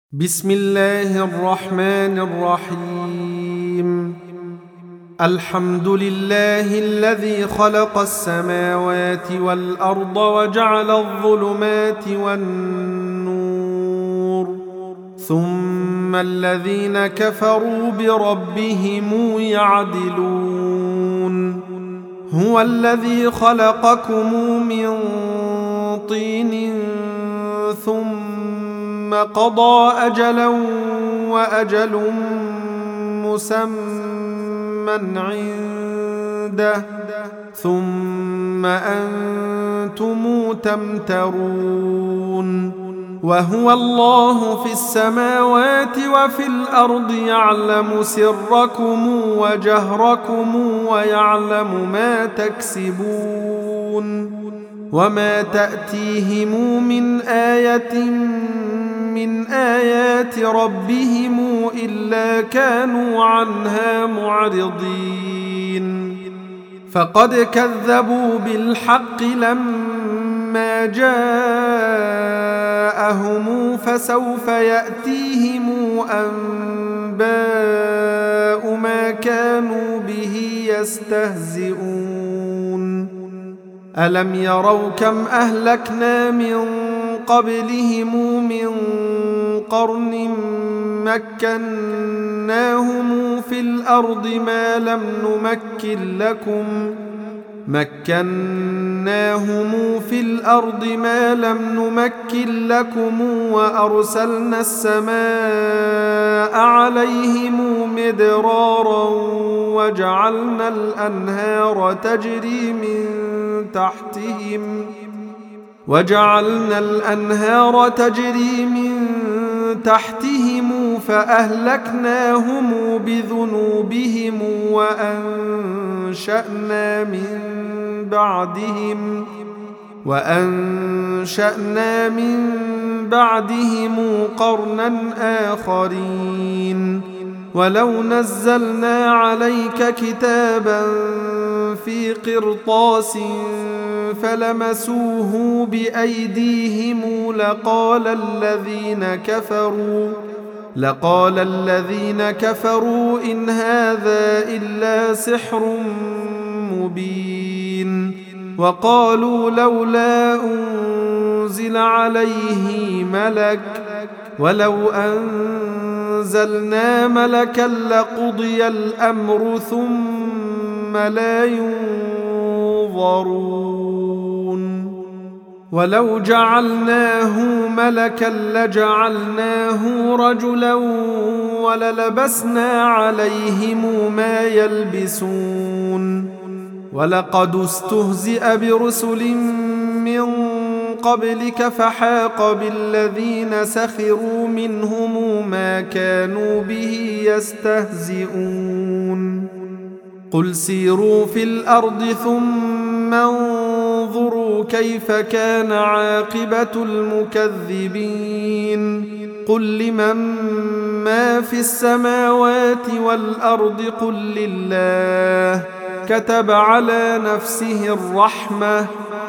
بسم الله الرحمن الرحيم. الحمد لله الذي خلق السماوات والأرض وجعل الظلمات والنور، ثم الذين كفروا بربهم يعدلون. هو الذي خلقكم من طين ثم قضى أجلا وأجل مسمى عنده، ثم أنتم تمترون. وهو الله في السماوات وفي الأرض، يعلم سركم وجهركم ويعلم ما تكسبون. وما تأتيهم من آية من آيات ربهم إلا كانوا عنها معرضين. فقد كذبوا بالحق لما جاءهم، فسوف يأتيهم أنباء ما كانوا به يستهزئون. ألم يروا كم أهلكنا من قبلهم من قرن مكناهم في الأرض ما لم نمكن لكم وأرسلنا السماء عليهم مدرارا وجعلنا الأنهار تجري من تحتهم فأهلكناهم بذنوبهم وأنشأنا من بعدهم قرنا آخرين. ولو نزلنا عليك كتابا في قرطاس فلمسوه بأيديهم لقال الذين كفروا إن هذا إلا سحر مبين. وقالوا لولا أنزل عليه ملك، ولو أنزلنا ملكا لقضي الأمر ثم لا ينظرون. ولو جعلناه ملكا لجعلناه رجلا وللبسنا عليهم ما يلبسون. ولقد استهزئ برسل من قبلك فحاق بالذين سخروا منهم ما كانوا به يستهزئون. قل سيروا في الأرض ثم انظروا كيف كان عاقبة المكذبين. قل لمن ما في السماوات والأرض قل لله. كتب على نفسه الرحمة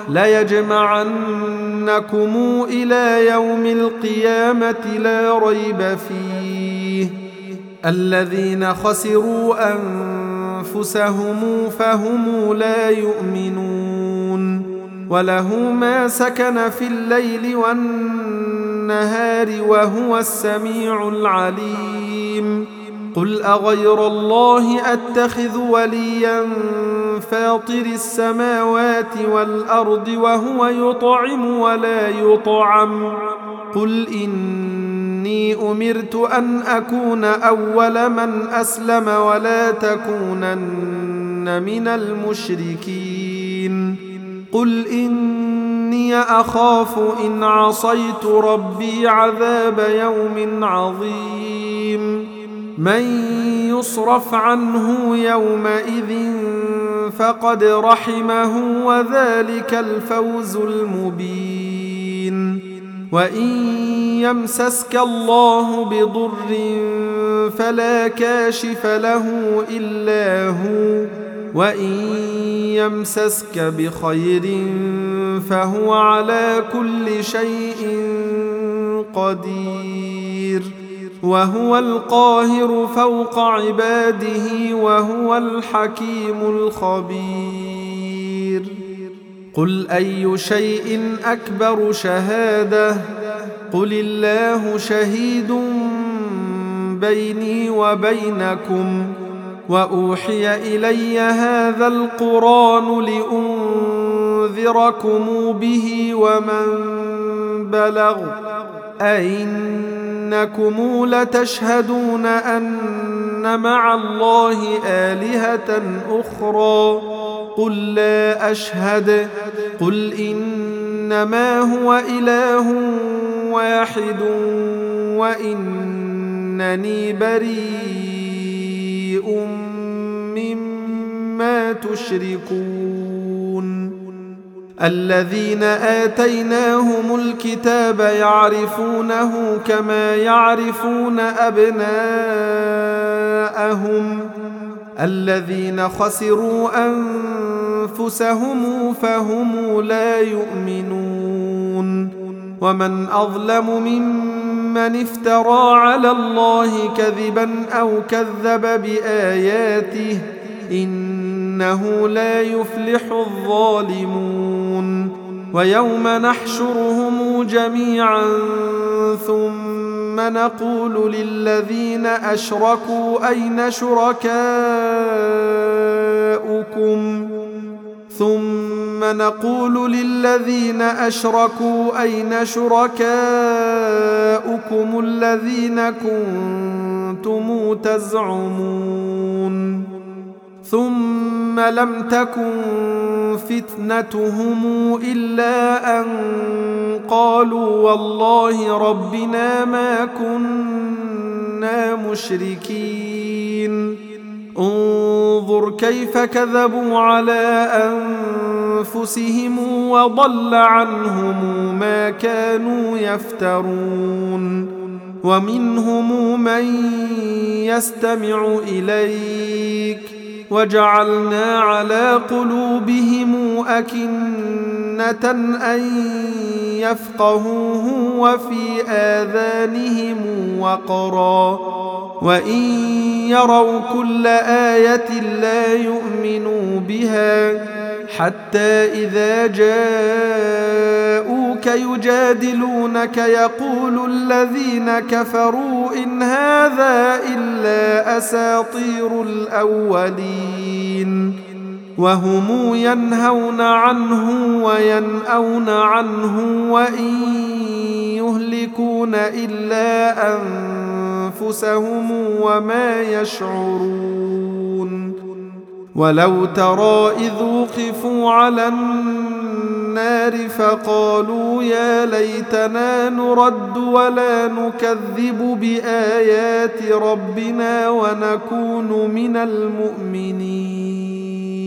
ليجمعنكم إلى يوم القيامة لا ريب فيه. الذين خسروا أنفسهم فهم لا يؤمنون. وله ما سكن في الليل والنهار وهو السميع العليم. قل أغير الله أتخذ وليا فاطر السماوات والأرض وهو يطعم ولا يطعم. قل إني أمرت أن أكون أول من أسلم ولا تكونن من المشركين. قل إني أخاف إن عصيت ربي عذاب يوم عظيم. من يصرف عنه يومئذ فقد رحمه وذلك الفوز المبين. وإن يمسسك الله بضر فلا كاشف له إلا هو، وإن يمسسك بخير فهو على كل شيء قدير. وهو القاهر فوق عباده وهو الحكيم الخبير. قل أي شيء أكبر شهادة؟ قل الله شهيد بيني وبينكم، وأوحي إلي هذا القرآن لأنذركم به ومن بلغ، أئنكم لتشهدون أن مع الله آلهة أخرى؟ قل لا أشهد. قل إنما هو إله واحد وإنني بريء مما تشركون. الذين آتيناهم الكتاب يعرفونه كما يعرفون أبناءهم، الذين خسروا أنفسهم فهم لا يؤمنون. ومن أظلم ممن افترى على الله كذبا أو كذب بآياته، إنه لا يفلح الظالمون. ويوم نحشرهم جميعا ثم نقول للذين أشركوا أين شركاؤكم الذين كنتم تزعمون؟ ثم لم تكن فتنتهم إلا أن قالوا والله ربنا ما كنا مشركين. انظر كيف كذبوا على أنفسهم وضل عنهم ما كانوا يفترون. ومنهم من يستمع إليك وجعلنا على قلوبهم أكنة أن يفقهوه وفي آذانهم وقرا، وإن يروا كل آية لا يؤمنوا بها، حتى إذا جاءوك يجادلونك يقول الذين كفروا إن هذا إلا أساطير الأولين، وهم ينهون عنه وينأون عنه وإن يهلكون إلا أنفسهم وما يشعرون. ولو ترى إذ وقفوا على النار فقالوا يا ليتنا نرد ولا نكذب بآيات ربنا ونكون من المؤمنين،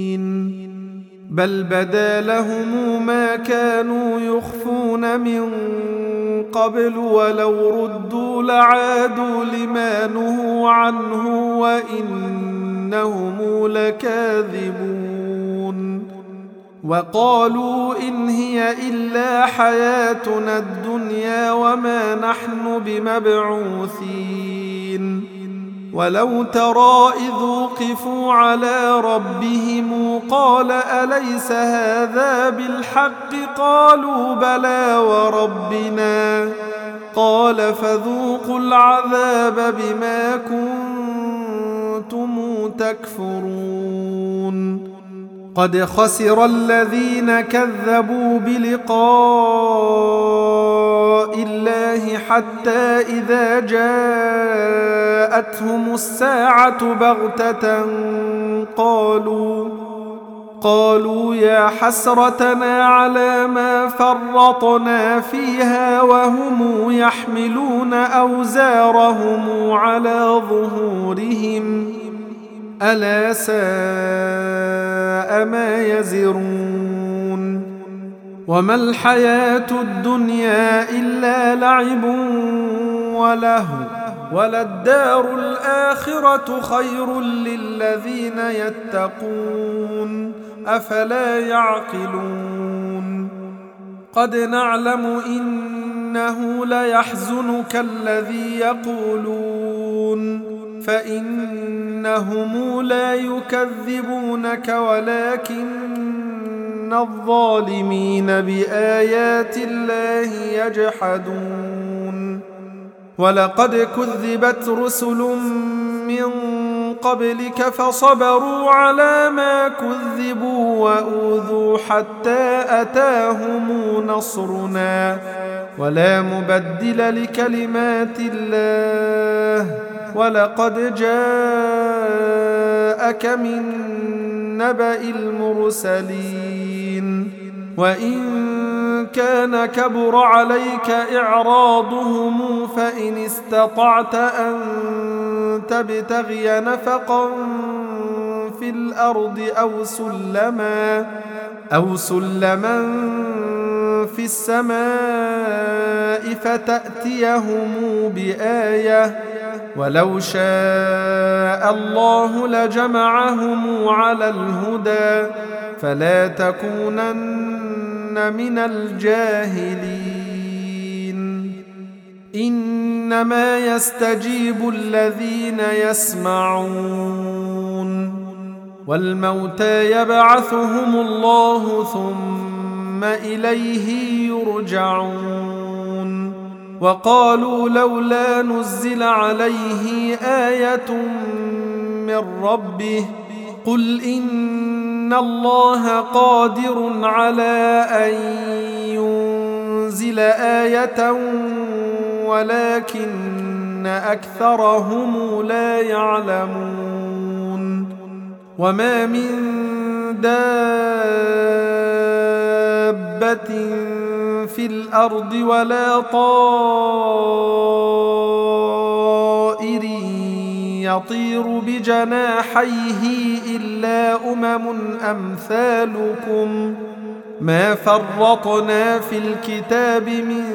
بل بدا لهم ما كانوا يخفون من قبل ولو ردوا لعادوا لما نهوا عنه وإنهم لكاذبون. وقالوا إن هي إلا حياتنا الدنيا وما نحن بمبعوثين. ولو ترى إذ وقفوا على ربهم قال أليس هذا بالحق؟ قالوا بلى وربنا. قال فذوقوا العذاب بما كنتم تكفرون. قد خسر الذين كذبوا بلقاء الله حتى إذا جاءتهم الساعة بغتة قالوا يا حسرتنا على ما فرطنا فيها وهم يحملون أوزارهم على ظهورهم ألا ساء ما يزرون. وما الحياة الدنيا إلا لعب ولهو، وللدار الآخرة خير للذين يتقون أفلا يعقلون. قد نعلم إن إنه ليحزنك الذي يقولون فإنهم لا يكذبونك ولكن الظالمين بآيات الله يجحدون ولقد كذبت رسل من قبلك فصبروا على ما كذبوا وأوذوا حتى أتاهم نصرنا ولا مبدل لكلمات الله ولقد جاءك من نبأ المرسلين وإن كان كبر عليك إعراضهم فإن استطعت أن تبتغي نفقا في الأرض أو سلما في السماء فتأتيهم بآية ولو شاء الله لجمعهم على الهدى فلا تكونن من الجاهلين إنما يستجيب الذين يسمعون والموتى يبعثهم الله ثم إليه يرجعون وقالوا لولا نزل عليه آية من ربه قل إن الله قادر على أن ينزل آية ولكن أكثرهم لا يعلمون وما من دابة في الأرض ولا طائر يطير بجناحيه إلا أمثالكم ما فرطنا في الكتاب من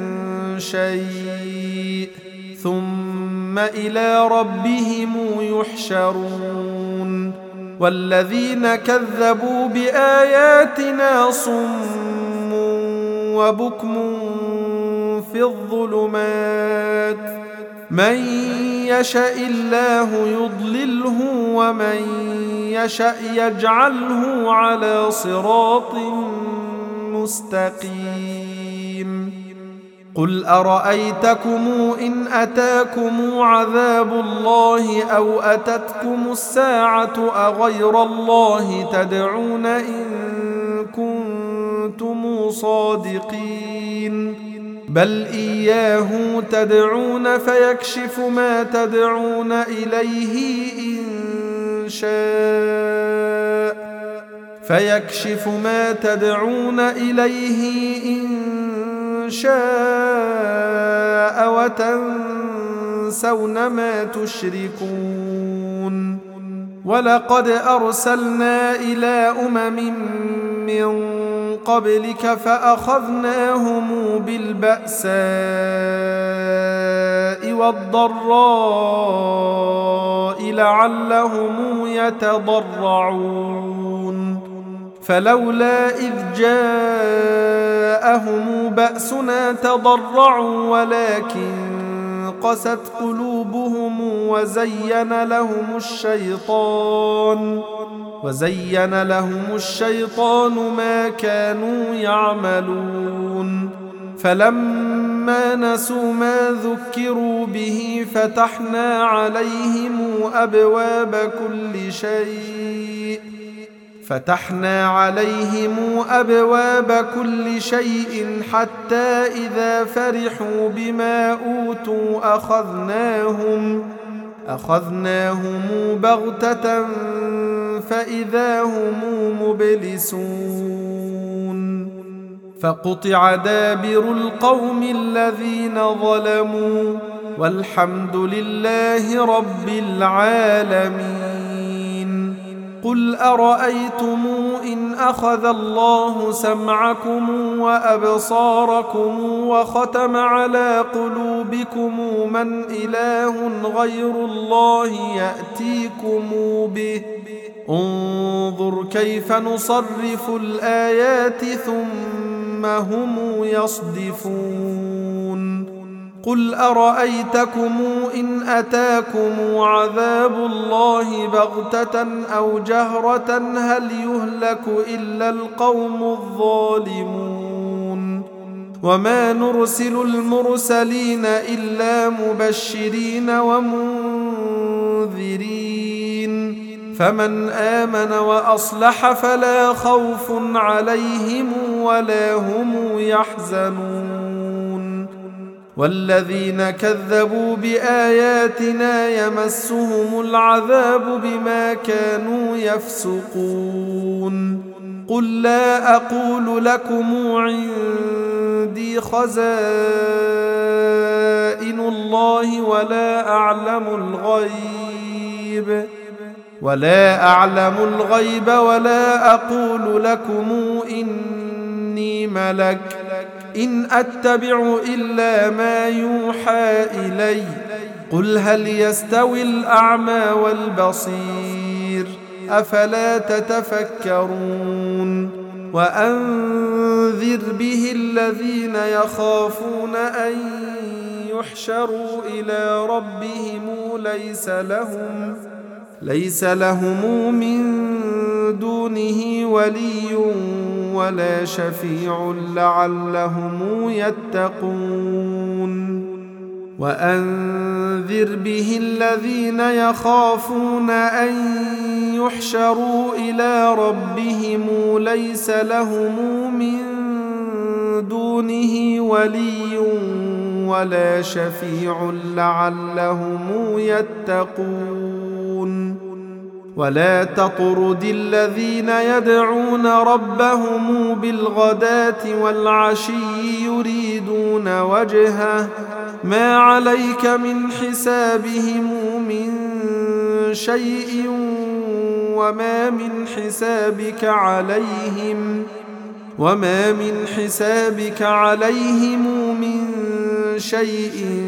شيء ثم إلى ربهم يحشرون والذين كذبوا بآياتنا صم وبكم في الظلمات من يشاء الله يضلله ومن يشاء يجعله على صراط مستقيم قل أرأيتكم إن أتاكم عذاب الله أو أتتكم الساعة أغير الله تدعون إن كنتم صادقين بل إياه تدعون فيكشف ما تدعون إليه إن شاء وتنسون ما تشركون ولقد أرسلنا إلى من قبلك فأخذناهم بالبأساء والضراء لعلهم يتضرعون فلولا إذ جاءهم بأسنا تضرعوا ولكن قست قلوبهم وزين لهم الشيطان ما كانوا يعملون فلما نسوا ما ذكروا به فتحنا عليهم أبواب كل شيء حتى إذا فرحوا بما أوتوا أخذناهم بغتة فإذا هم مبلسون فقطع دابر القوم الذين ظلموا والحمد لله رب العالمين قل أرأيتم إن أخذ الله سمعكم وأبصاركم وختم على قلوبكم من إله غير الله يأتيكم به انظر كيف نصرف الآيات ثم هم يصدفون قل أرأيتكم إن أتاكم عذاب الله بغتة أو جهرة هل يهلك إلا القوم الظالمون وما نرسل المرسلين إلا مبشرين ومنذرين فمن آمن وأصلح فلا خوف عليهم ولا هم يحزنون والذين كذبوا بآياتنا يمسهم العذاب بما كانوا يفسقون قل لا أقول لكم عندي خزائن الله ولا أعلم الغيب ولا أقول لكم إني ملك إن أتبع إلا ما يوحى إلي قل هل يستوي الأعمى والبصير أفلا تتفكرون وأنذر به الذين يخافون أن يحشروا إلى ربهم ليس لهم من دونه ولي ولا شفيع لعلهم يتقون وأنذر به الذين يخافون أن يحشروا إلى ربهم ليس لهم من دونه ولي ولا شفيع لعلهم يتقون ولا تطرد الذين يدعون ربهم بالغداة والعشي يريدون وجهه ما عليك من حسابهم من شيء وما من حسابك عليهم من شيء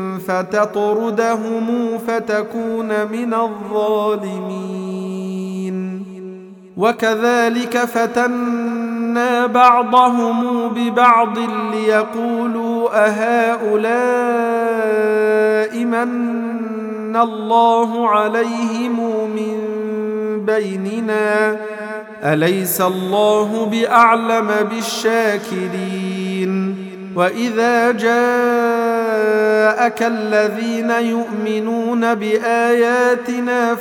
فتطردهم فتكون من الظالمين وكذلك فتنا بعضهم ببعض ليقولوا أهؤلاء من الله عليهم من بيننا أليس الله بأعلم بالشاكرين وإذا جاءك الذين يؤمنون بآياتنا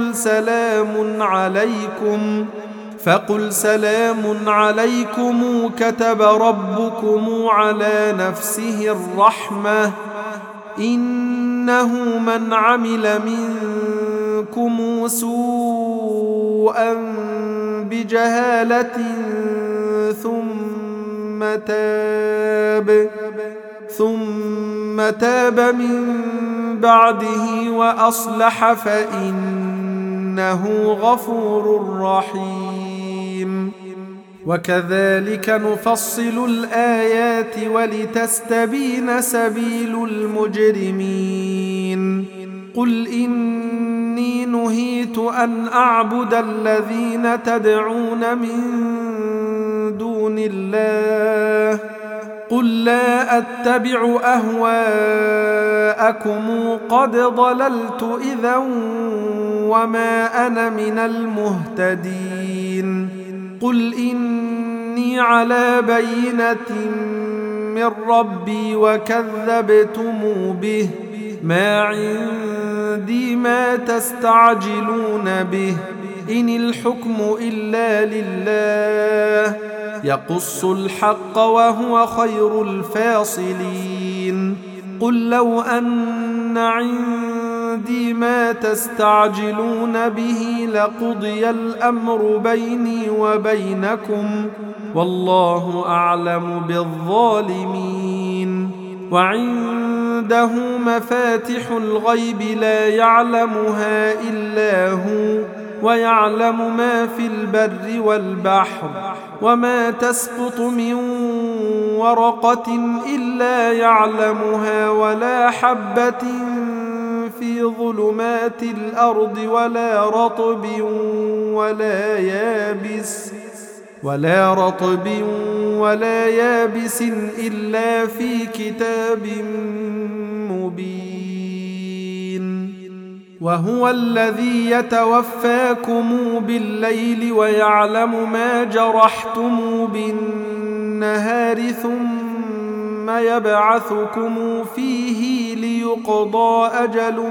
فقل سلام عليكم كتب ربكم على نفسه الرحمة إنه من عمل منكم سوءا بجهالة ثم تاب من بعده وأصلح فإنه غفور رحيم وكذلك نفصل الآيات ولتستبين سبيل المجرمين قل إني نهيت أن أعبد الذين تدعون من دون الله قل لا أتبع أهواءكم قد ضللت إذا وما أنا من المهتدين قل إني على بينة من ربي وكذبتم به ما عندي ما تستعجلون به إن الحكم إلا لله يقص الحق وهو خير الفاصلين قل لو أن عندي ما تستعجلون به لقضي الأمر بيني وبينكم والله أعلم بالظالمين وعنده مفاتح الغيب لا يعلمها إلا هو ويعلم ما في البر والبحر وما تسقط من ورقة إلا يعلمها ولا حبة في ظلمات الأرض ولا رطب ولا يابس ولا رطب ولا يابس إلا في كتاب مبين. وهو الذي يتوفاكم بالليل ويعلم ما جرحتم بالنهار ثم يبعثكم فيه ليقضى أجل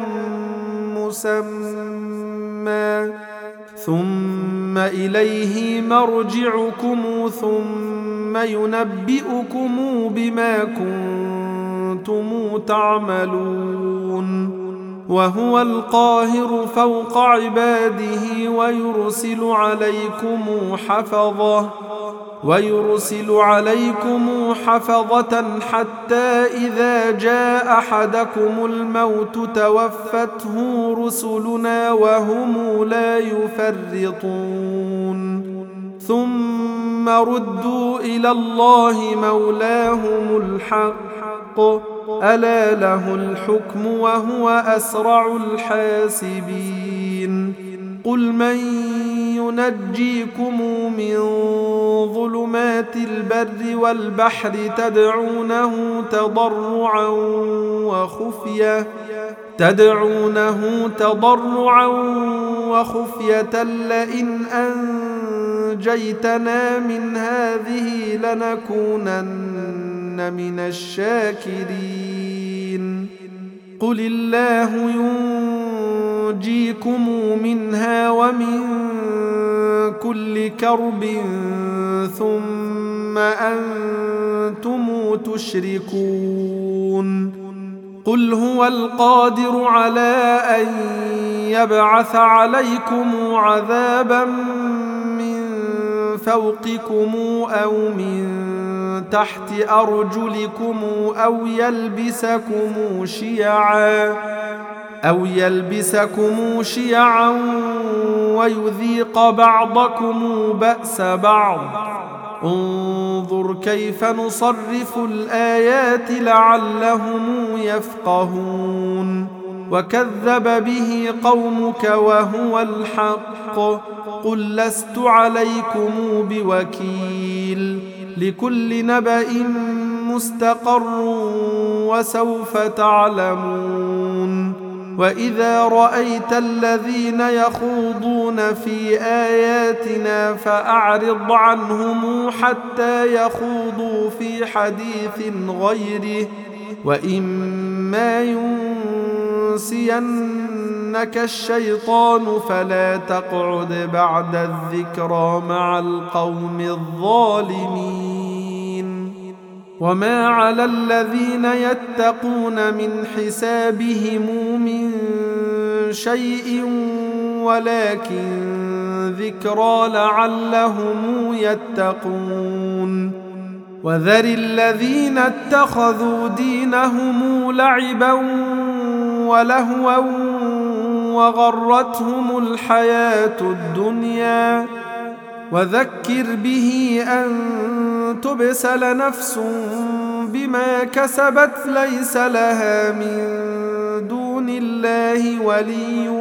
مسمى ثم إليه مرجعكم ثم ينبئكم بما كنتم تعملون. وهو القاهر فوق عباده ويرسل عليكم حفظة حتى إذا جاء أحدكم الموت توفته رسلنا وهم لا يفرطون ثم ردوا إلى الله مولاهم الحق ألا له الحكم وهو أسرع الحاسبين. قل من ينجيكم من ظلمات البر والبحر تدعونه تضرعا وخفية لئن أنجيتنا من هذه لنكونن من الشاكرين. قل الله ينجيكم منها ومن كل كرب ثم أنتم تشركون. قل هو القادر على أن يبعث عليكم عذابا من فوقكم أو من تحت أرجلكم أو يلبسكم شيعا ويذيق بعضكم بأس بعض. انظر كيف نصرف الآيات لعلهم يفقهون. وكذب به قومك وهو الحق. قل لست عليكم بوكيل. لكل نبأ مستقر وسوف تعلمون. وإذا رأيت الذين يخوضون في آياتنا فأعرض عنهم حتى يخوضوا في حديث غيره وإما ينسينك الشيطان فلا تقعد بعد الذكرى مع القوم الظالمين. وما على الذين يتقون من حسابهم من شيء ولكن ذكرى لعلهم يتقون. وذر الذين اتخذوا دينهم لعبا ولهوا وغرتهم الحياة الدنيا وذكر به أن تبسل نفس بما كسبت ليس لها من دون الله ولي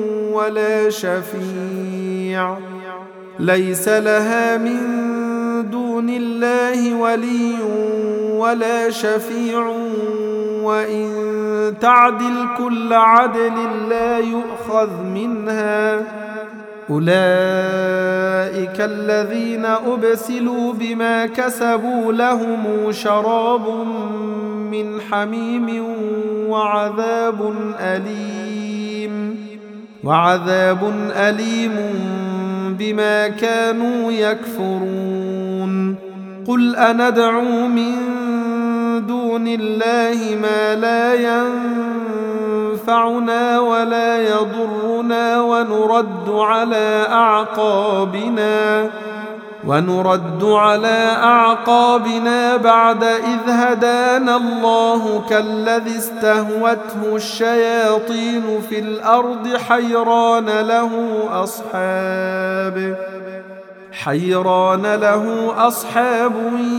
ولا شفيع وإن تعدل كل عدل لا يؤخذ منها. أولئك الذين أبسلوا بما كسبوا لهم شراب من حميم وعذاب أليم بما كانوا يكفرون. قل أندعو من دون الله ما لا ينفعنا ولا يضرنا ونرد على أعقابنا بعد إذ هدانا الله كالذي استهوته الشياطين في الأرض حيران له أصحاب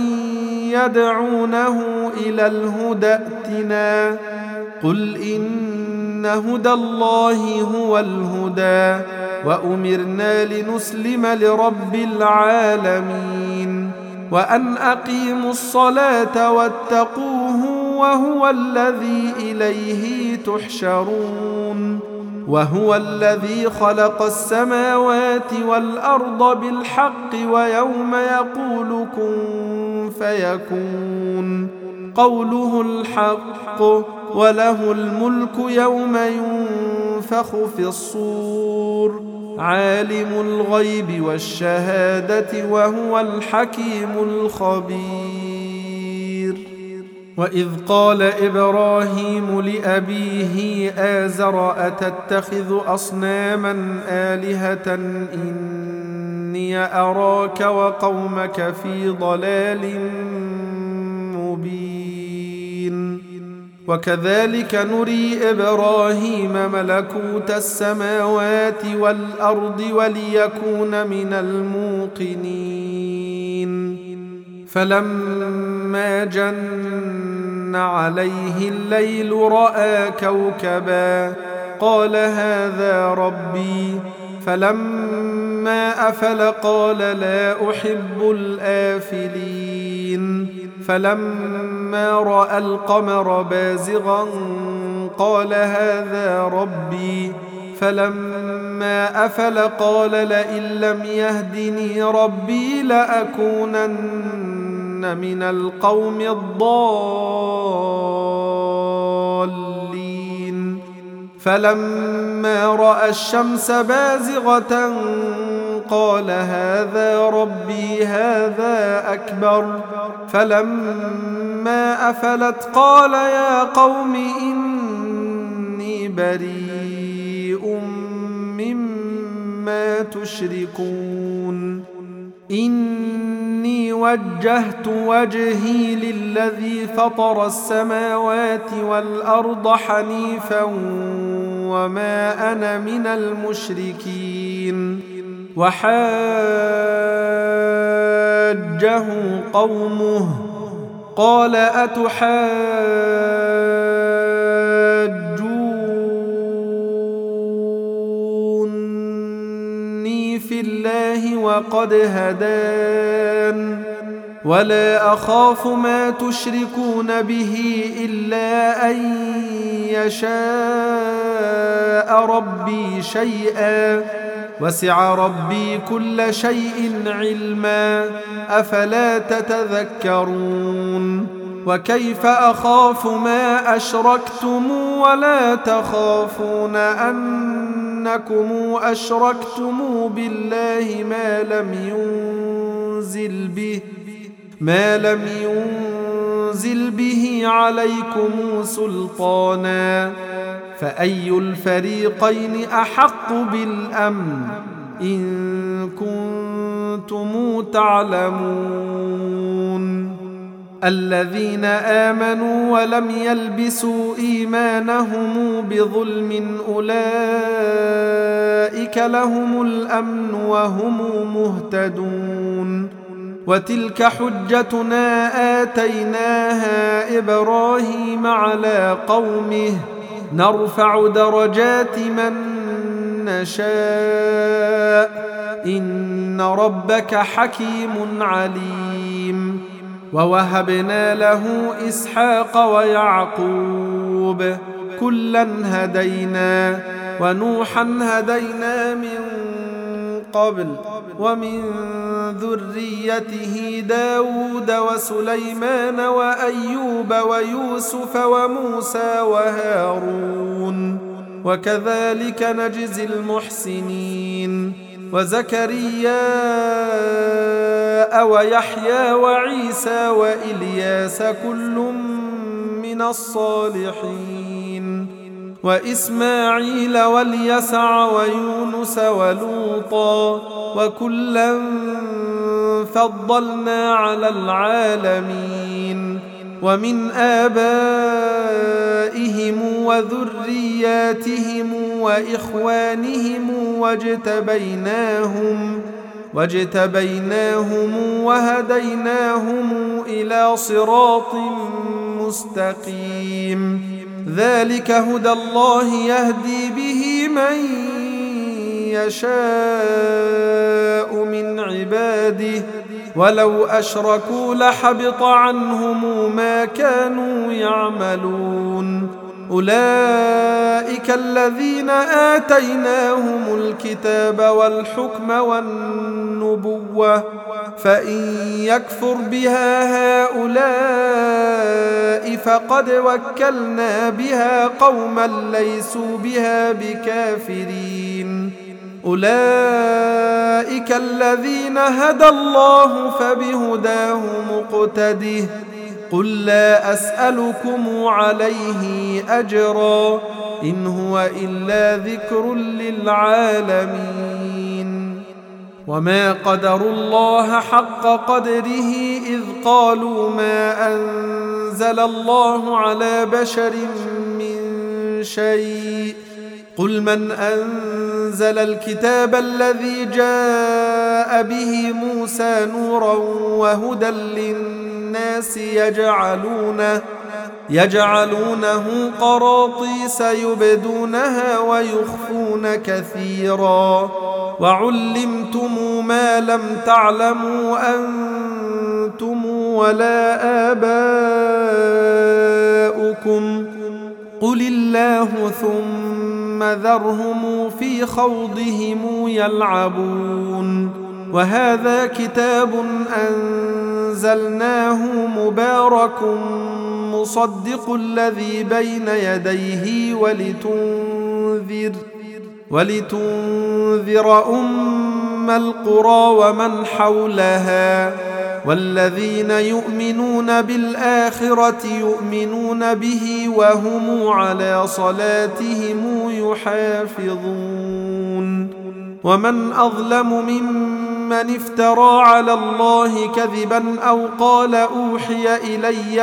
يدعونه إلى الهدى ائتنا. قل إن هدى الله هو الهدى وأمرنا لنسلم لرب العالمين وأن أقيموا الصلاة واتقوه وهو الذي إليه تحشرون وهو الذي خلق السماوات والأرض بالحق ويوم يقول كن فيكون قوله الحق وله الملك يوم ينفخ في الصور عالم الغيب والشهادة وهو الحكيم الخبير وإذ قال إبراهيم لأبيه آزر أتتخذ أصناما آلهة إني أراك وقومك في ضلال مبين وكذلك نري إبراهيم ملكوت السماوات والأرض وليكون من الموقنين فلما جن عليه الليل رأى كوكبا قال هذا ربي فلما أفل قال لا أحب الآفلين فلما رأى القمر بازغا قال هذا ربي فلما أفل قال لئن لم يهدني ربي لأكونن من القوم الضالين فلما رأى الشمس بازغة قال هذا ربي هذا أكبر فلما أفلت قال يا قوم إني بريء مما تشركون إني وجهت وجهي للذي فطر السماوات والأرض حنيفا وما أنا من المشركين وحاجه قومه قال أتحاجوني في الله وقد هدان ولا أخاف ما تشركون به إلا أن يشاء ربي شيئا وسع ربي كل شيء علما أفلا تتذكرون وكيف أخاف ما أشركتم ولا تخافون أنكم أشركتم بالله ما لم ينزل به عليكم سلطانا فأي الفريقين أحق بالأمن إن كنتم تعلمون الذين آمنوا ولم يلبسوا إيمانهم بظلم أولئك لهم الأمن وهم مهتدون وتلك حجتنا آتيناها إبراهيم على قومه نرفع درجات من نشاء إن ربك حكيم عليم ووهبنا له إسحاق ويعقوب كلا هدينا ونوحا هدينا من قبل ومن ذريته داود وسليمان وأيوب ويوسف وموسى وهارون وكذلك نجزي المحسنين وزكريا ويحيى وعيسى وإلياس كل من الصالحين وإسماعيل واليسع ويونس ولوطا وكلا فضلنا على العالمين ومن آبائهم وذرياتهم وإخوانهم واجتبيناهم وهديناهم إلى صراط مستقيم ذلك هدى الله يهدي به من يشاء من عباده ولو أشركوا لحبط عنهم ما كانوا يعملون أولئك الذين آتيناهم الكتاب والحكم والنبوة فإن يكفر بها هؤلاء فقد وكلنا بها قوما ليسوا بها بكافرين أولئك الذين هدى الله فبهداه مقتده قل لا أسألكم عليه أجرا إن هو إلا ذكر للعالمين وما قدروا الله حق قدره إذ قالوا ما أنزل الله على بشر من شيء قل من أنزل الكتاب الذي جاء به موسى نورا وهدى للناس يجعلونه قراطيس يبدونها ويخفون كثيرا وعلمتم ما لم تعلموا أنتم ولا آباؤكم قل الله ثم ذرهم في خوضهم يلعبون وهذا كتاب أنزلناه مبارك مصدق الذي بين يديه ولتنذر أم القرى ومن حولها والذين يؤمنون بالآخرة يؤمنون به وهم على صلاتهم يحافظون ومن أظلم ممن افترى على الله كذبا أو قال أوحي إلي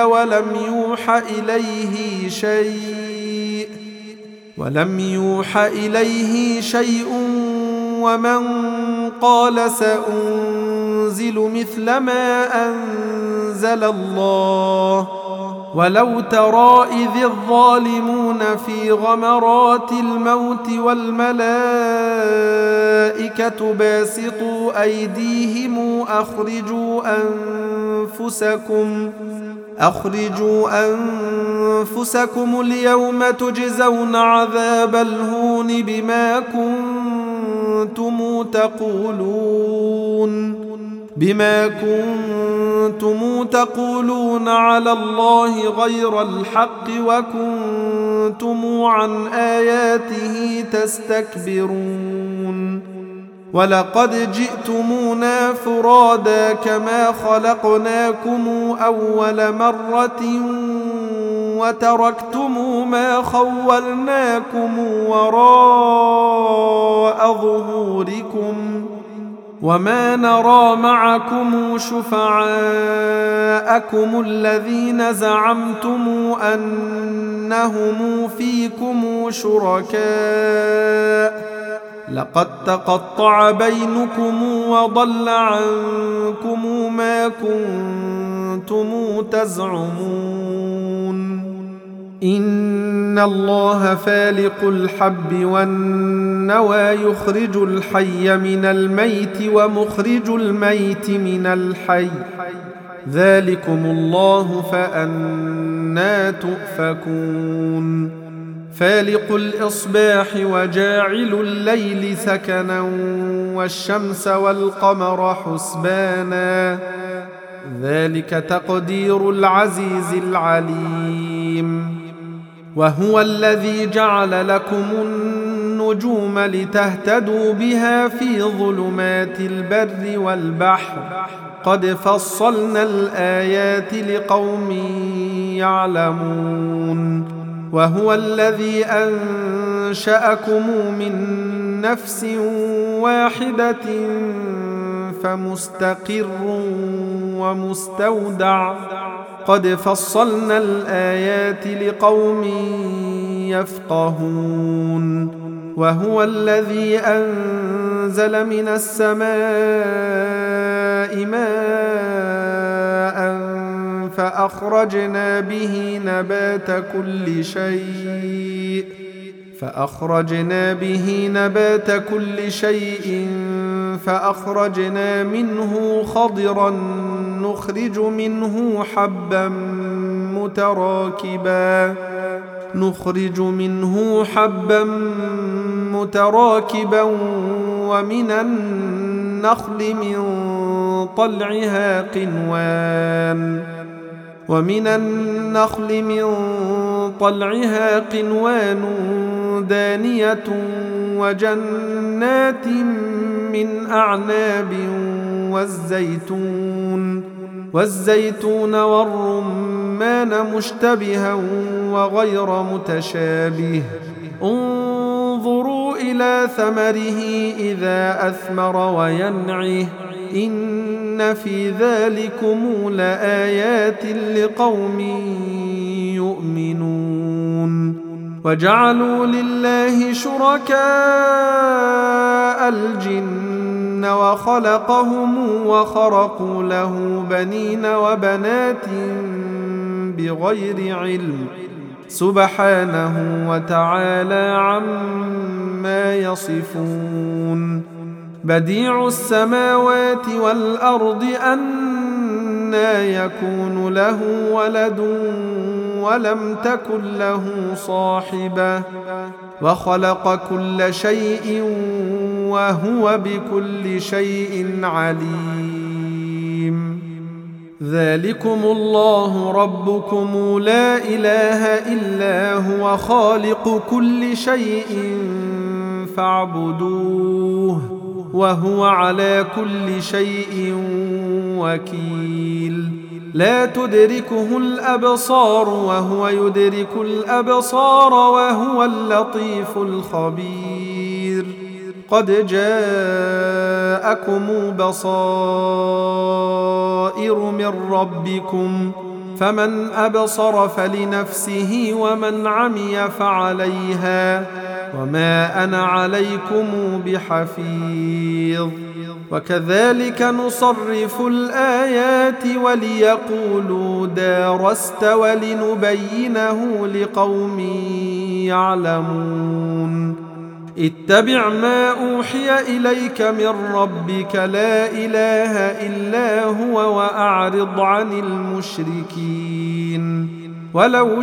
ولم يوح إليه شيء ومن قال سأنزل مثل ما أنزل الله ولو ترى إذ الظالمون في غمرات الموت والملائكة باسطوا أيديهم أخرجوا أنفسكم اليوم تجزون عذاب الهون بما كنتم تقولون على الله غير الحق وكنتم عن آياته تستكبرون ولقد جئتمونا فرادا كما خلقناكم أول مرة وتركتم ما خولناكم وراء ظهوركم وما نرى معكم شفعاءكم الذين زعمتم أنهم فيكم شركاء لقد تقطع بينكم وضل عنكم ما كنتم تزعمون إن الله فالق الحب والنوى يخرج الحي من الميت ومخرج الميت من الحي ذلكم الله فأنى تؤفكون فالق الإصباح وجاعل الليل سكنا والشمس والقمر حسبانا ذلك تقدير العزيز العليم وهو الذي جعل لكم النجوم لتهتدوا بها في ظلمات البر والبحر قد فصلنا الآيات لقوم يعلمون وهو الذي أنشأكم من نفس واحدة فمستقر ومستودع قد فصلنا الآيات لقوم يفقهون وهو الذي أنزل من السماء ماء فأخرجنا به نبات كل شيء فأخرجنا به نبات كل شيء فأخرجنا منه خضرا نخرج منه حبا متراكبا ومن النخل من طلعها قنوان دانية وجنات من أعناب والزيتون والرمان مشتبها وغير متشابه انظروا إلى ثمره إذا أثمر وينعه إن في ذلكم لآيات لقوم يؤمنون وجعلوا لله شركاء الجن وخلقهم وخرقوا له بنين وبنات بغير علم سبحانه وتعالى عما يصفون بديع السماوات والأرض أنى يكون له ولد ولم تكن له صاحبة وخلق كل شيء وهو بكل شيء عليم ذلكم الله ربكم لا إله إلا هو خالق كل شيء فاعبدوه وهو على كل شيء وكيل لا تدركه الأبصار وهو يدرك الأبصار وهو اللطيف الخبير قد جاءكم بصائر من ربكم فمن أبصر فلنفسه ومن عمي فعليها وما أنا عليكم بحفيظ وكذلك نصرف الآيات وليقولوا درست ولنبينه لقوم يعلمون اتبع ما أوحي إليك من ربك لا إله إلا هو وأعرض عن المشركين ولو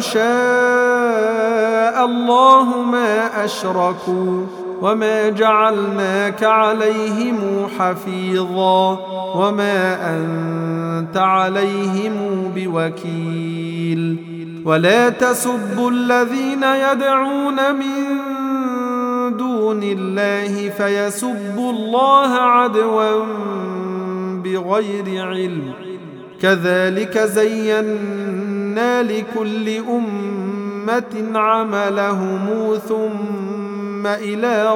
شاء الله ما أشركوا وما جعلناك عليهم حفيظا وما أنت عليهم بوكيل ولا تسبوا الذين يدعون من دون الله فيسبوا الله عدوا بغير علم كذلك زينا لكل أمة عملهم ثم إلى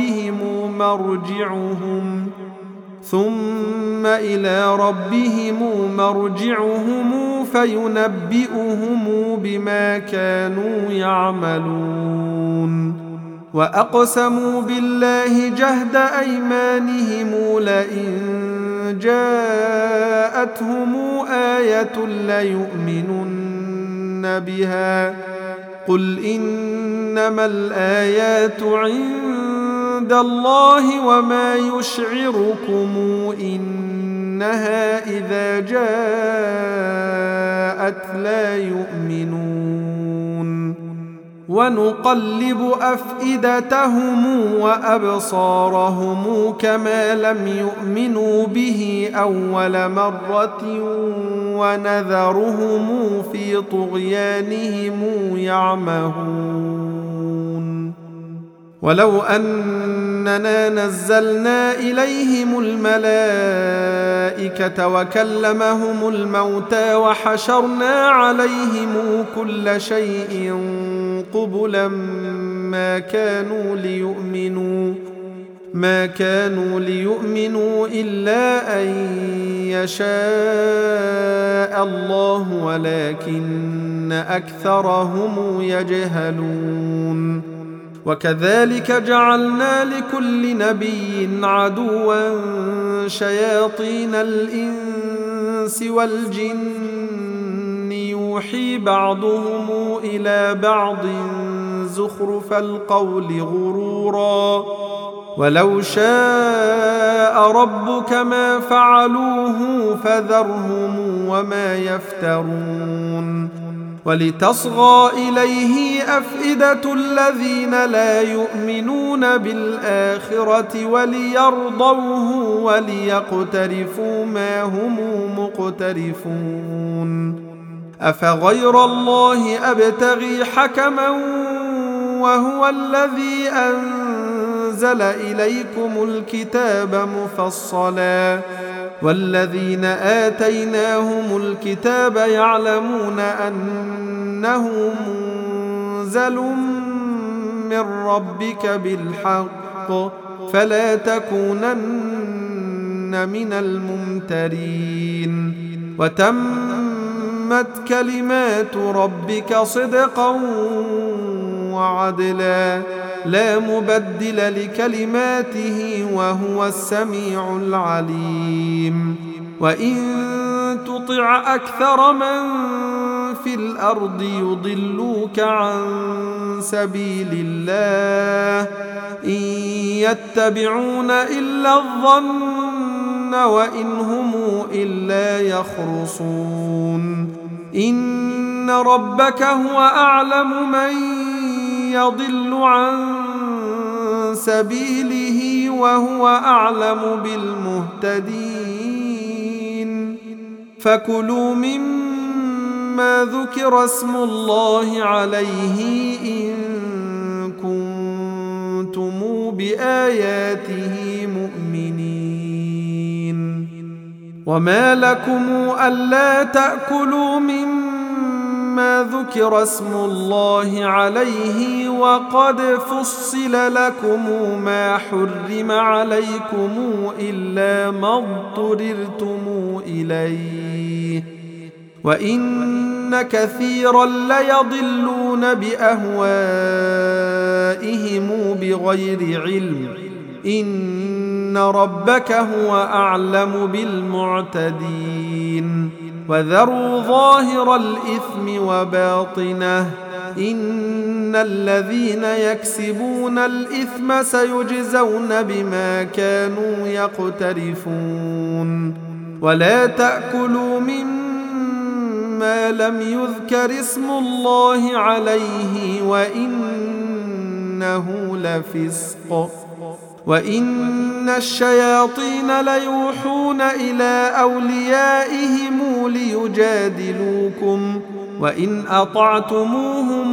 ربهم مرجعهم فينبئهم بما كانوا يعملون وأقسموا بالله جهد أيمانهم لئن جاءتهم آية ليؤمنن بها قل إنما الآيات عند الله وما يشعركم إنها إذا جاءت لا يؤمنون ونقلب أفئدتهم وأبصارهم كما لم يؤمنوا به أول مرة ونذرهم في طغيانهم يعمهون ولو أننا نزلنا إليهم الملائكة وكلمهم الموتى وحشرنا عليهم كل شيء قبلا ما كانوا ليؤمنوا إلا أن يشاء الله ولكن أكثرهم يجهلون وكذلك جعلنا لكل نبي عدوا شياطين الإنس والجن يوحي بعضهم إلى بعض زخرف القول غرورا ولو شاء ربك ما فعلوه فذرهم وما يفترون ولتصغى إليه أفئدة الذين لا يؤمنون بالآخرة وليرضوه وليقترفوا ما هم مقترفون أفغير الله أبتغي حكما وهو الذي أنزل إليكم الكتاب مفصلا والذين آتيناهم الكتاب يعلمون أنه منزل من ربك بالحق فلا تكونن من الممترين وتمت كلمات ربك صدقا وعدلا لا مبدل لكلماته وهو السميع العليم وإن تطع أكثر من في الأرض يضلوك عن سبيل الله إن يتبعون إلا الظن وإن هم إلا يخرصون إن ربك هو أعلم من يضل عن سبيله وهو أعلم بالمهتدين فكلوا مما ذكر اسم الله عليه إن كنتم بآياته مؤمنين وما لكم ألا تأكلوا مما ذكر اسم الله عليه وقد فصل لكم ما حرم عليكم إلا ما اضطررتم إليه وإن كثيرا ليضلون بأهوائهم بغير علم إن ربك هو أعلم بالمعتدين وذروا ظاهر الإثم وباطنه إن الذين يكسبون الإثم سيجزون بما كانوا يقترفون ولا تأكلوا مما لم يذكر اسم الله عليه وإنه لفسق وإن الشياطين ليوحون إلى أوليائهم ليجادلوكم وإن أطعتموهم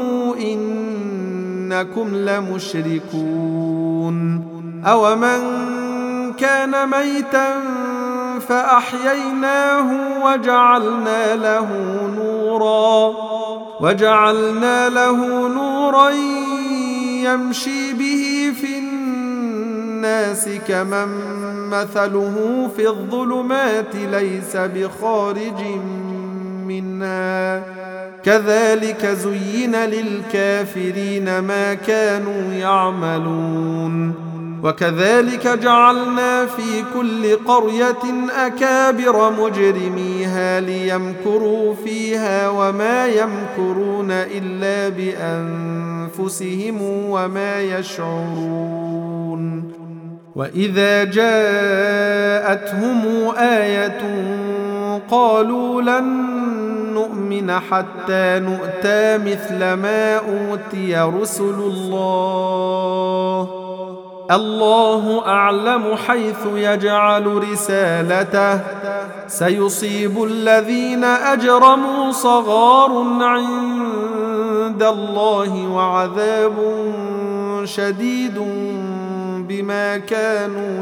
إنكم لمشركون أومن كان ميتا فأحييناه وجعلنا له نورا يمشي به في الناس كمن مثله في الظلمات ليس بخارج منها كذلك زين للكافرين ما كانوا يعملون وكذلك جعلنا في كل قرية أكابر مجرميها ليمكروا فيها وما يمكرون إلا بأنفسهم وما يشعرون وإذا جاءتهم آية قالوا لن نؤمن حتى نؤتى مثل ما أوتي رسل الله أعلم حيث يجعل رسالته سيصيب الذين أجرموا صغار عند الله وعذاب شديد بما كانوا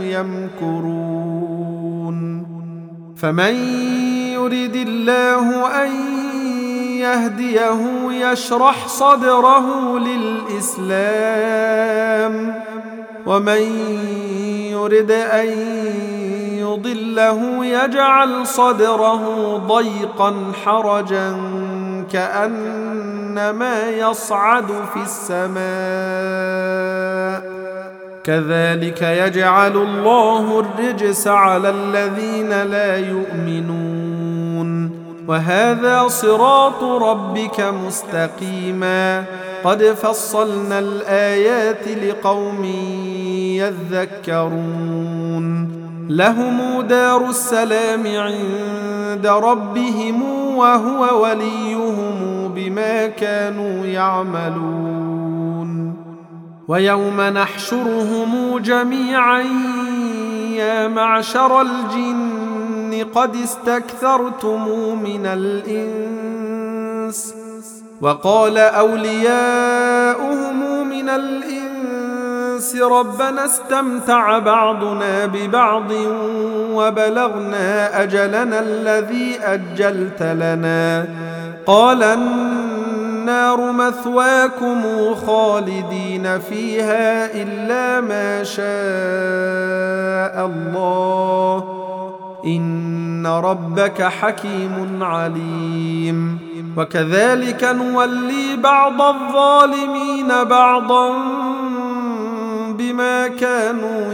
يمكرون فمن يرد الله أن يهديه يشرح صدره للإسلام ومن يرد أن يضله يجعل صدره ضيقا حرجا كأنما يصعد في السماء كذلك يجعل الله الرجس على الذين لا يؤمنون وهذا صراط ربك مستقيما قد فصلنا الآيات لقوم يذكرون لهم دار السلام عند ربهم وهو وليهم بما كانوا يعملون ويوم نحشرهم جميعا يا معشر الجن قد استكثرتم من الإنس وقال أولياؤهم من الإنس ربنا استمتع بعضنا ببعض وبلغنا أجلنا الذي أجلت لنا قال النار مثواكم خالدين فيها إلا ما شاء الله إن ربك حكيم عليم وكذلك نولي بعض الظالمين بعضا بما كانوا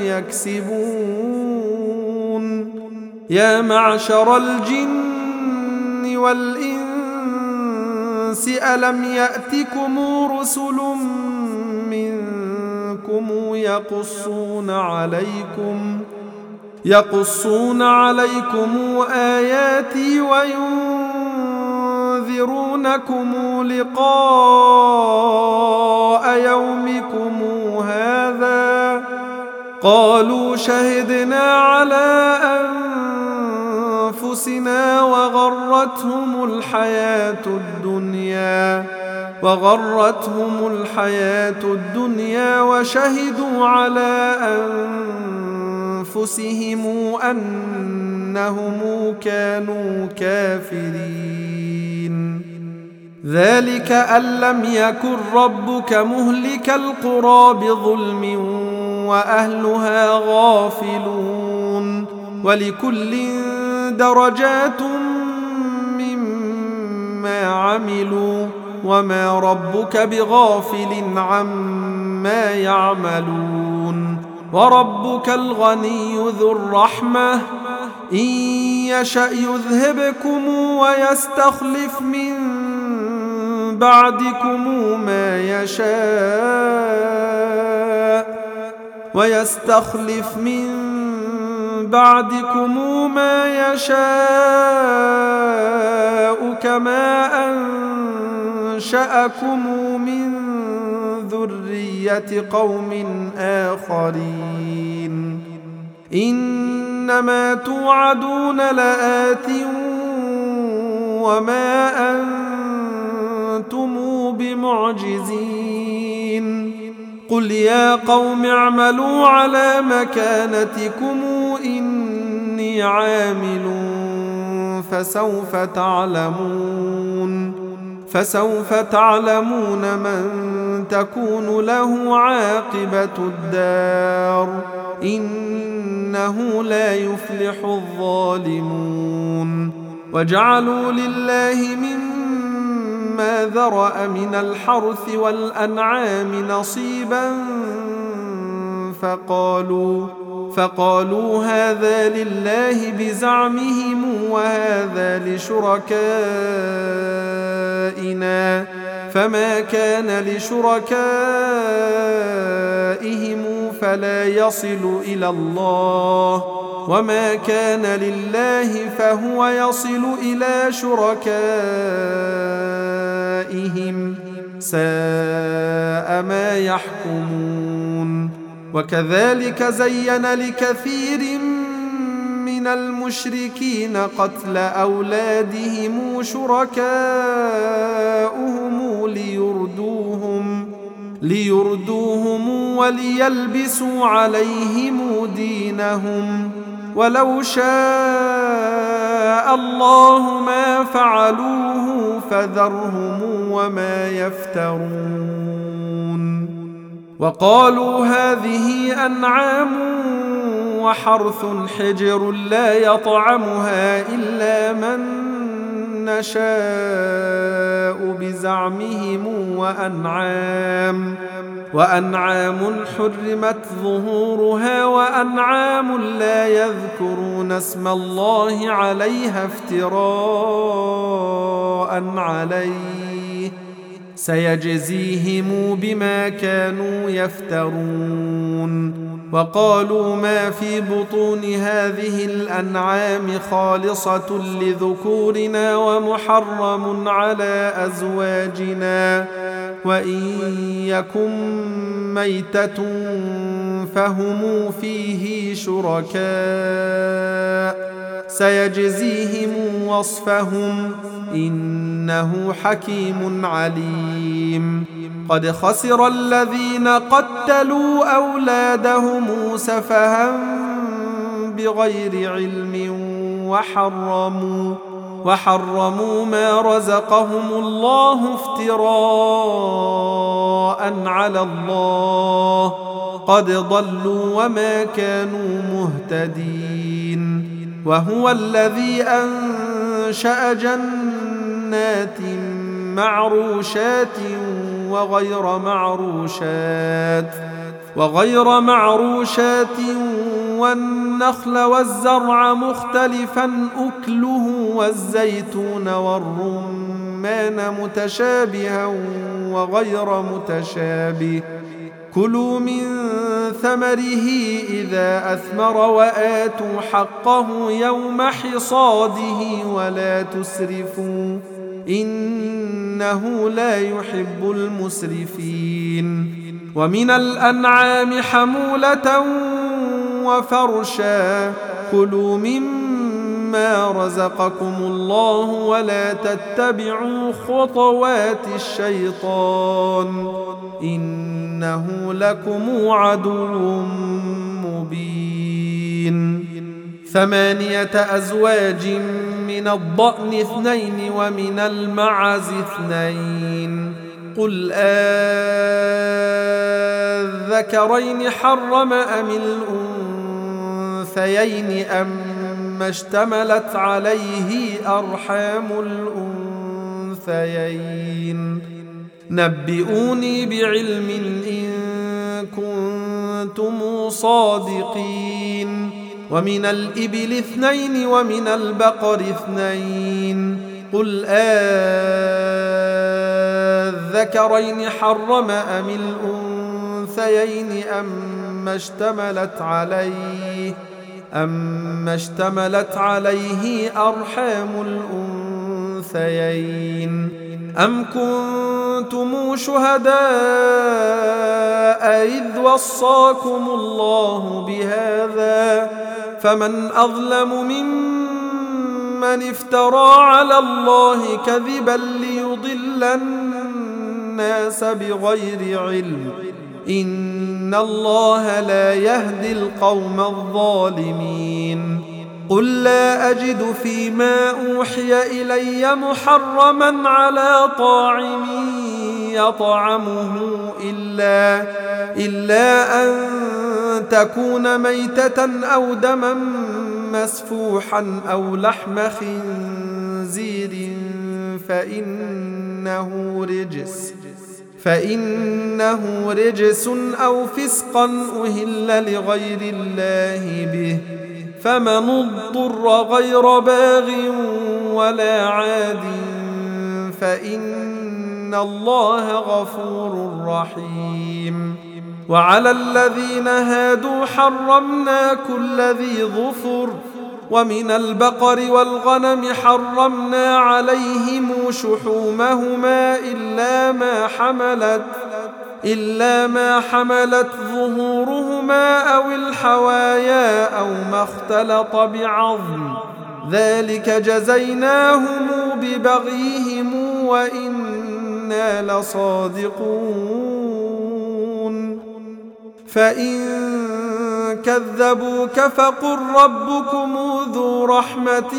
يكسبون يا معشر الجن والإنس ألم يأتكم رسل منكم يقصون عليكم آياتي وينذرونكم لقاء يومكم هذا قالوا شهدنا على أنفسنا وغرتهم الحياة الدنيا وشهدوا على أنفسهم أنهم كانوا كافرين ذلك أن لم يكن ربك مهلك القرى بظلم وأهلها غافلون ولكل درجات مما عملوا وما ربك بغافل عما يعملون وربك الغني ذو الرحمة إن يشأ يذهبكم ويستخلف من بعدكم ما يشاء كما أنشأكم من ذرية قوم آخرين إنما توعدون لآت وما أنتم بمعجزين قل يا قوم اعملوا على مكانتكم إني عامل فسوف تعلمون من تكون له عاقبة الدار إنه لا يفلح الظالمون وجعلوا لله مما ذرأ من الحرث والأنعام نصيبا فقالوا هذا لله بزعمهم وهذا لشركائنا فما كان لشركائهم فلا يصل إلى الله وما كان لله فهو يصل إلى شركائهم ساء ما يحكمون وكذلك زين لكثير من المشركين قتل أولادهم شركاؤهم ليردوهم وليلبسوا عليهم دينهم ولو شاء الله ما فعلوه فذرهم وما يفترون وقالوا هذه أنعام وحرث حجر لا يطعمها إلا من نشاء بزعمهم وأنعام حرمت ظهورها وأنعام لا يذكرون اسم الله عليها افتراء عليه سيجزيهم بما كانوا يفترون. وقالوا ما في بطون هذه الأنعام خالصة لذكورنا ومحرم على أزواجنا وإن يكن ميتة فهم فيه شركاء سيجزيهم وصفهم إنه حكيم عليم. قد خسر الذين قتلوا أولادهم سفها بغير علم وحرموا ما رزقهم الله افتراء على الله قد ضلوا وما كانوا مهتدين. وهو الذي أنشأ جنات معروشات وغير معروشات والنخل والزرع مختلفا أكله والزيتون والرمان متشابها وغير متشابه كلوا من ثمره إذا أثمر وآتوا حقه يوم حصاده ولا تسرفوا إنه لا يحب المسرفين. ومن الأنعام حمولة وفرشا كلوا مما رزقكم الله ولا تتبعوا خطوات الشيطان إنه لكم عدو مبين. 8 أزواج من الضأن 2 ومن المعز 2 قل أذكرين حرم أم الأنثيين أما اشتملت عليه أرحام الأنثيين نبئوني بعلم إن كنتم صادقين. ومن الإبل 2 ومن البقر 2 قل أذكرين حرم أم الأنثيين أما اشتملت عليه أرحام الأنثيين أم كنتم شهداء إذ وصاكم الله بهذا فمن أظلم ممن افترى على الله كذبا ليضل الناس بغير علم إن الله لا يهدي القوم الظالمين. قل لا أجد فيما أوحي إلي محرما على طاعم يطعمه إلا أن تكون ميتة أو دما مسفوحا أو لحم خنزير فإنه رجس أو فسقا أهل لغير الله به فمن اضطر غير باغ ولا عاد فإن الله غفور رحيم. وعلى الذين هادوا حرمنا كل ذي ظفر ومن البقر والغنم حرمنا عليهم شحومهما إلا ما حملت ظهورهما أو الحوايا أو ما اختلط بعظم ذلك جزيناهم ببغيهم وإنا لصادقون. فإن كذبوك فقل ربكم ذو رحمة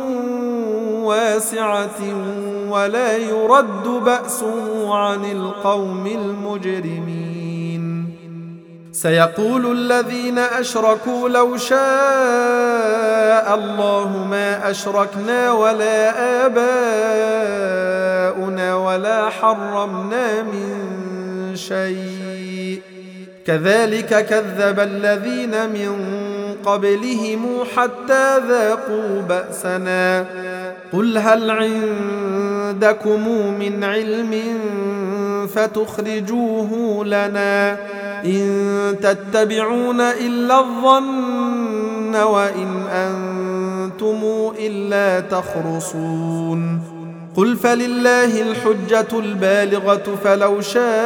واسعة ولا يرد بأسه عن القوم المجرمين. سيقول الذين أشركوا لو شاء الله ما أشركنا ولا آباؤنا ولا حرمنا من شيء كذلك كذب الذين من قبلهم حتى ذاقوا بأسنا قل هل عندكم من علم فتخرجوه لنا إن تتبعون إلا الظن وإن أنتم إلا تخرصون قل فلله الحجة البالغة فلو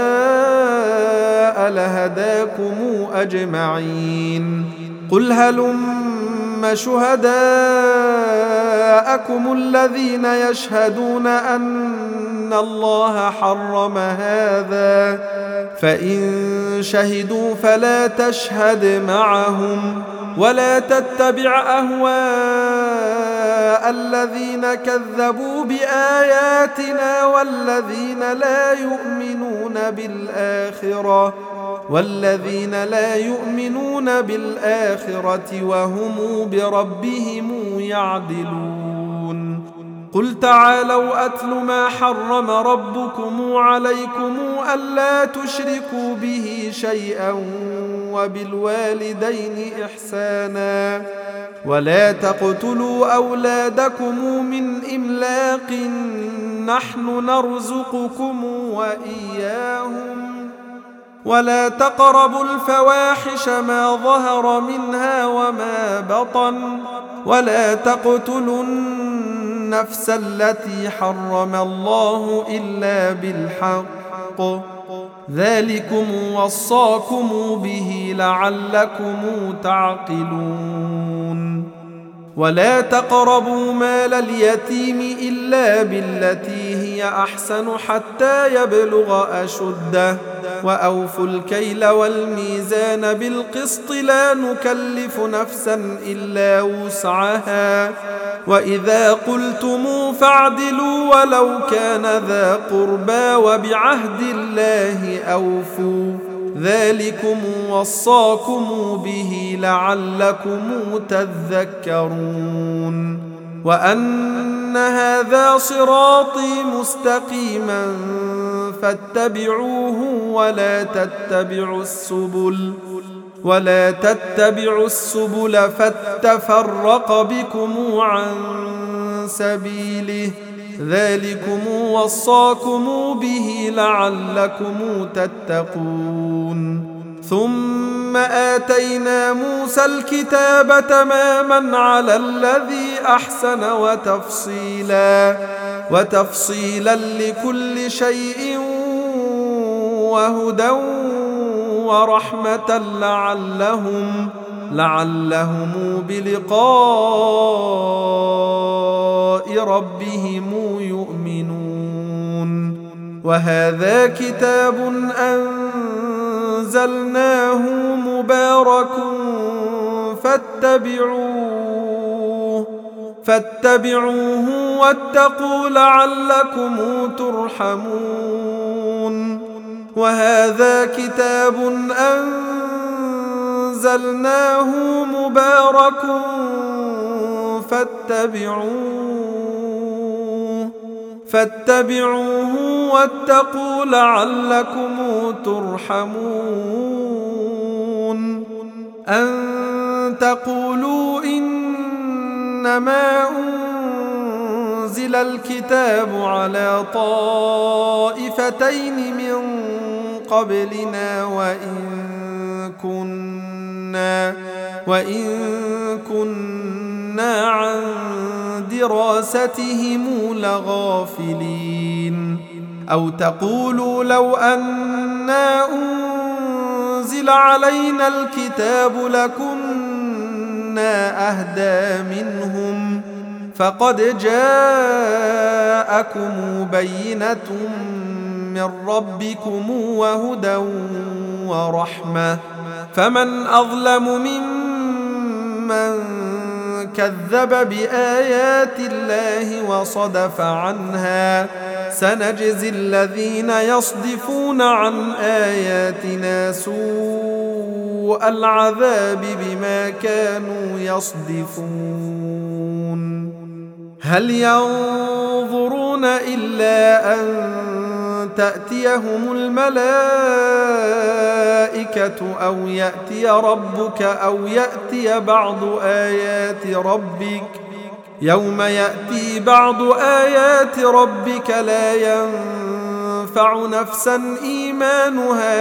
شاء لهداكم أجمعين قل هلم شهداءكم الذين يشهدون أن الله حرم هذا فإن شهدوا فلا تشهد معهم ولا تتبع أهواء الذين كذبوا بآياتنا والذين لا يؤمنون بالآخرة وهم بربهم يعدلون قل تعالوا أتل ما حرم ربكم عليكم ألا تشركوا به شيئا وبالوالدين إحسانا ولا تقتلوا أولادكم من إملاق نحن نرزقكم وإياهم ولا تقربوا الفواحش ما ظهر منها وما بطن ولا تقتلوا النفس التي حرم الله إلا بالحق ذلكم وصاكم به لعلكم تعقلون ولا تقربوا مال اليتيم إلا بالتي هي أحسن حتى يبلغ أشده وأوفوا الكيل والميزان بالقسط لا نكلف نفسا إلا وسعها وإذا قلتم فاعدلوا ولو كان ذا قربى وبعهد الله أوفوا ذلكم وصاكم به لعلكم تذكرون وأن هذا صراطي مستقيما فاتبعوه ولا تتبعوا السبل فتفرق بكم عن سبيله ذلكم وصاكم به لعلكم تتقون ثم آتينا موسى الكتاب تماما على الذي أحسن وتفصيلا لكل شيء وهدى ورحمة لعلهم بلقاء ربهم يؤمنون وهذا كتاب أنزلناه مبارك فاتبعوه واتقوا لعلكم ترحمون وهذا كتاب أنزلناه مبارك فاتبعوه واتقوا لعلكم ترحمون أن تقولوا إنما أنزل الكتاب على طائفتين من قبلنا وإن كنا عن دراستهم لغافلين أو تقولوا لو أنا أنزل علينا الكتاب لكنا أهدى منهم فقد جاءكم بينة من ربكم وهدى ورحمة فمن أظلم ممن كذب بآيات الله وصدف عنها سنجزي الذين يصدفون عن آياتنا سوء العذاب بما كانوا يصدفون هل ينظرون إلا أن تأتيهم الملائكة أو يأتي ربك أو يأتي بعض آيات ربك يوم يأتي بعض آيات ربك لا ينفع نفسا إيمانها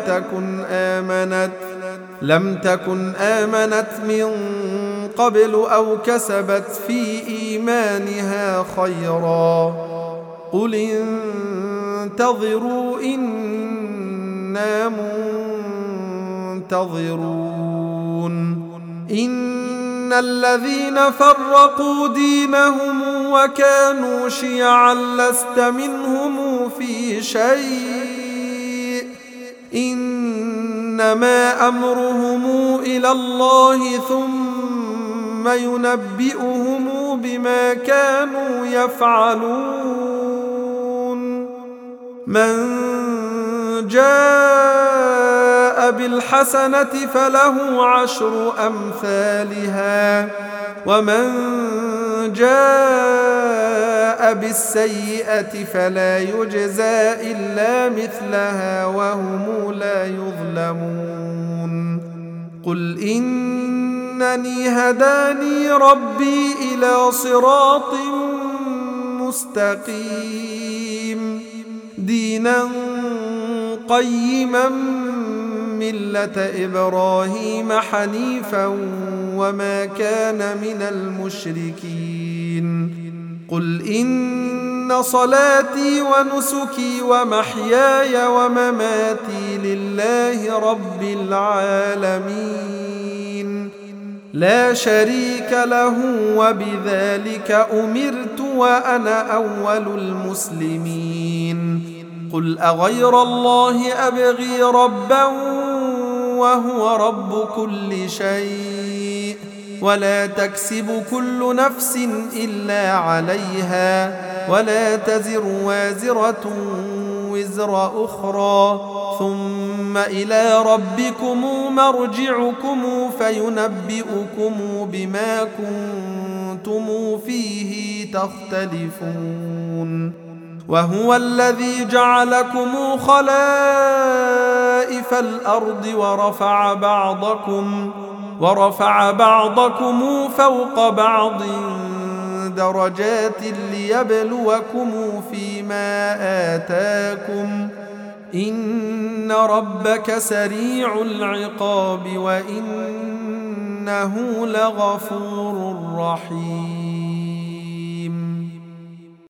لم تكن آمنت من قبل أو كسبت في إيمانها خيرا قل انتظروا إنا منتظرون إن الذين فرقوا دينهم وكانوا شيعا لست منهم في شيء إنما أمرهم إلى الله ثم ينبئهم بما كانوا يفعلون من جاء بالحسنة فله 10 أمثالها ومن جاء بالسيئة فلا يجزى إلا مثلها وهم لا يظلمون قل إنني هداني ربي إلى صراط مستقيم دينا قيما ملة إبراهيم حنيفا وما كان من المشركين قل إن صلاتي ونسكي ومحياي ومماتي لله رب العالمين لا شريك له وبذلك أمرت وأنا أول المسلمين قل أغير الله أبغي ربا وهو رب كل شيء ولا تكسب كل نفس إلا عليها ولا تزر وازرة وزر أخرى ثم إلى ربكم مرجعكم فينبئكم بما كنتم فيه تختلفون وهو الذي جعلكم خلائف الأرض ورفع بعضكم فوق بعض درجات ليبلوكم فيما آتاكم إن ربك سريع العقاب وإنه لغفور رحيم